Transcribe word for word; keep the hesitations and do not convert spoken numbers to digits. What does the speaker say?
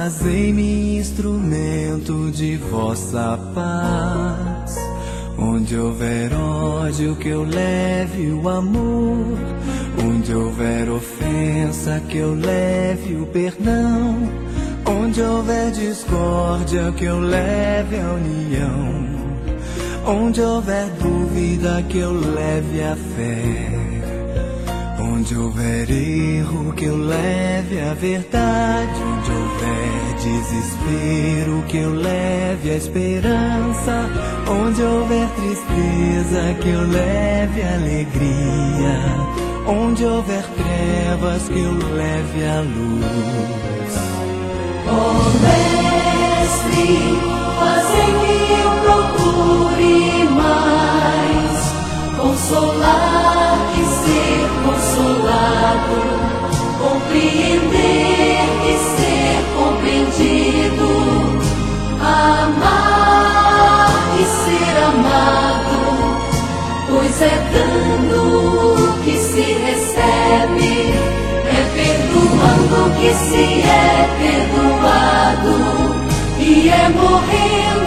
Fazei-me instrumento de vossa paz. Onde houver ódio, que eu leve o amor. Onde houver ofensa, que eu leve o perdão. Onde houver discórdia, que eu leve a união. Onde houver dúvida, que eu leve a fé. Onde houver erro, que eu leve a verdade. Onde houver desespero, que eu leve a esperança. Onde houver tristeza, que eu leve a alegria. Onde houver trevas, que eu leve a luz. Ó Mestre, fazei que eu procure mais consolar e ser consolado, compreender e ser compreendido, amar e ser amado, pois é dando que se recebe, é perdoando que se é perdoado, e é morrendo